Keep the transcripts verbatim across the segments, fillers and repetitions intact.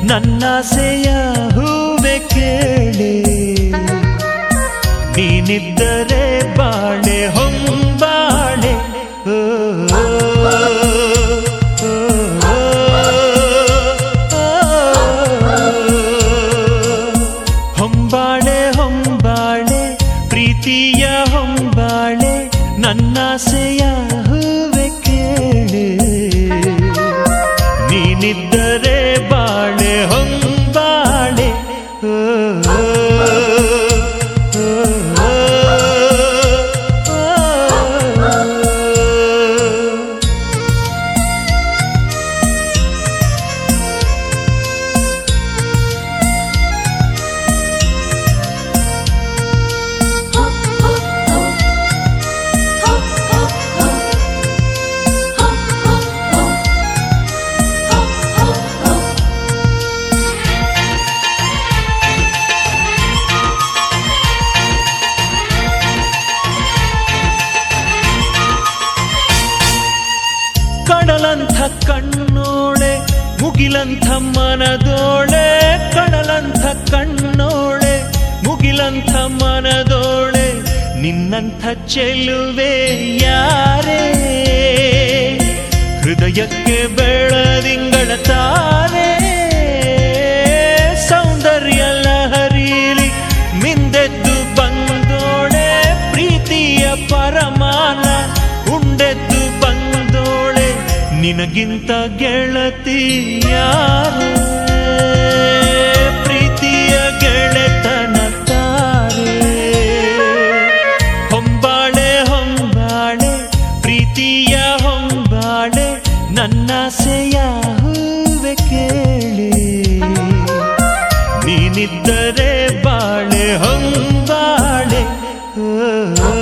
ನನ್ನಾಸೆಯ ಹೂವೆ ಕೇಳೆ, ನೀನಿದ್ದರೆ ಬಾಳೆ ಹೊಂಬಾಳೆ. ಓ ಹೊಂಬಾಳೆ ಹೊಂಬಾಳೆ ಪ್ರೀತಿಯ ಹೊಂಬಾಳೆ, ನನ್ನಾಸೆಯ ಹೂವೆ ಕೇಳೆ, ನೀನಿದ್ದರೆ ಬಾಳೆ ಹೊಂಬಾಳೆ. ಓ ಕಡಲಂಥ ಕಣ್ಣೋಳೆ ಮುಗಿಲಂಥ ಮನದೋಳೆ, ಕಡಲಂಥ ಕಣ್ಣೋಳೆ ಮುಗಿಲಂಥ ಮನದೋಳೆ, ನಿನ್ನಂಥ ಚೆಲುವೆ ಯಾರೇ, ಹೃದಯಕ್ಕೆ ಬೆಳದಿಂಗಳ ತಾರೆ, ಸೌಂದರ್ಯ ಲಹರೀಲಿ ಮಿಂದೆದ್ದು ಬಂದೋಳೆ, ಪ್ರೀತಿಯ ಪರಮಾನ ಉಂಡೆದ್ದು ಬಂದೋಳೆ, ನಿನಗಿಂತ ಗೆಳತಿ ಯಾರೇ, ಪ್ರೀತಿಯ ಗೆಳೆತನ ತಾರೆ. ಹೊಂಬಾಳೆ ಹೊಂಬಾಳೆ ಪ್ರೀತಿಯ ಹೊಂಬಾಳೆ, ನನ್ನಾಸೆಯ ಹೂವೆ ಕೇಳೆ, ನೀನಿದ್ದರೆ ಬಾಳೆ ಹೊಂಬಾಳೆ. ಓ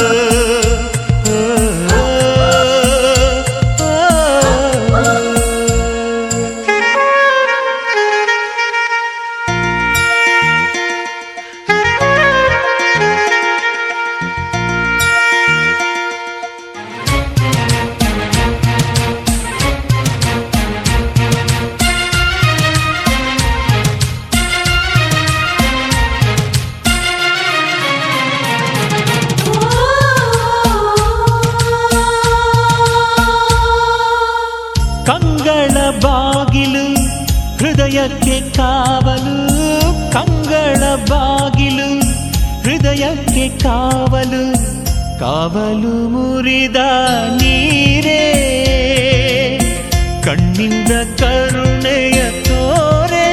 ಕಂಗಳ ಬಾಗಿಲು ಹೃದಯಕ್ಕೆ ಕಾವಲು, ಕಂಗಳ ಬಾಗಿಲು ಹೃದಯಕ್ಕೆ ಕಾವಲು, ಕಾವಲು ಮುರಿದ ನೀರೇ, ಕಣ್ಣಿಂದ ಕರುಣೆಯ ತೋರೆ,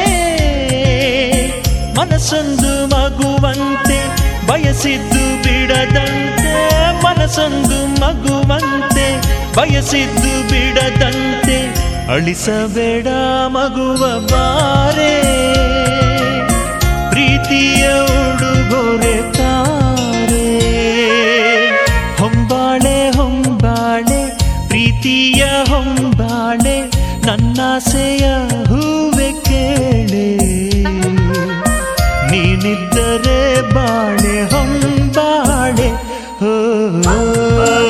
ಮನಸ್ಸೊಂದು ಮಗುವಂತೆ ಬಯಸಿದ್ದು ಬಿಡದಂತೆ, ಮನಸ್ಸೊಂದು ಮಗುವಂತೆ ಬಯಸಿದ್ದು ಬಿಡದಂತೆ, ಅಳಿಸಬೇಡ ಮಗುವ ಬಾರೆ, ಪ್ರೀತಿಯ ಉಡುಗೊರೆ ತಾರೆ. ಹೊಂಬಾಳೆ ಹೊಂಬಾಳೆ ಪ್ರೀತಿಯ ಹೊಂಬಾಳೆ, ನನ್ನಾಸೆಯ ಹೂವೆ ಕೇಳೆ, ನೀನಿದ್ದರೆ ಬಾಳೆ ಹೊಂಬಾಳೆ. ಓ